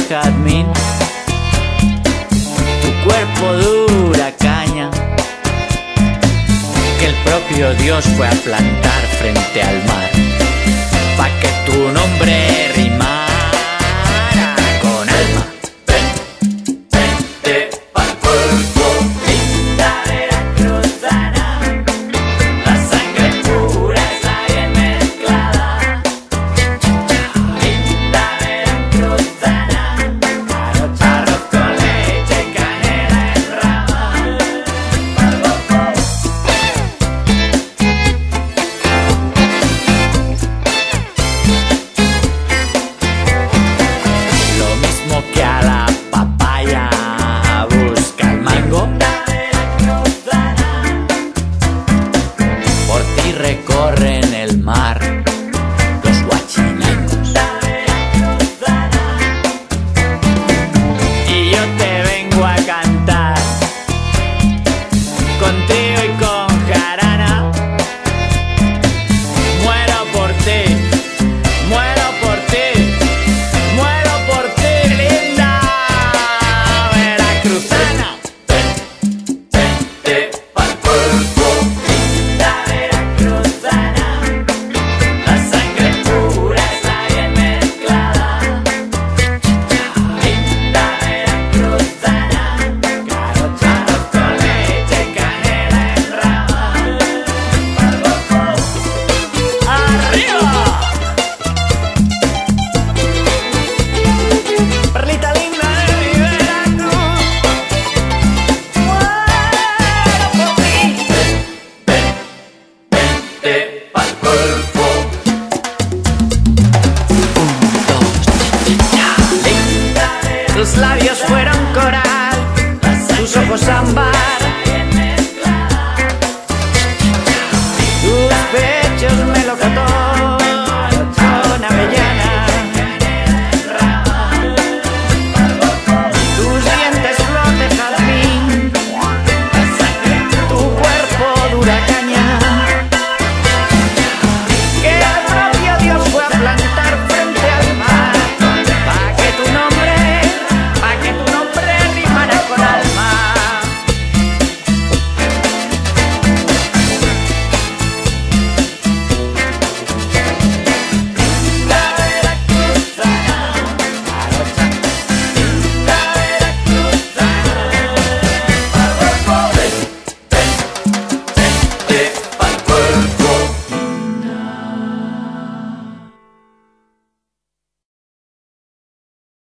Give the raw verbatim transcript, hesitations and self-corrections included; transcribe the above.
jazmín, tu cuerpo dura caña, que el propio Dios fue a plantar frente al mar, pa' que tu nombre rimara con alma. Ven, vente pa'l cuerpo, linda veracruzana, la sangre pura está bien mezclada. Linda veracruzana, arroz con leche, canela en rama. Lo mismo que a la papaya busca el mango, por ti recorren el mar los guachinangos. Y yo te vengo a cantar con trío y con jarana. Muero por ti, muero por ti, muero por ti, linda veracruzana. Ven, vente pa'l cuerpo, linda veracruzana, la sangre pura está bien mezclada. Linda veracruzana, arroz con leche, canela en rama. ¡Arriba! Perlita linda de mi Veracruz, muero por ti. Ven, ven, vente pa'l cuerpo. Un, dos, cha, cha. Linda, tus labios fueron coral, tus ojos ámbar.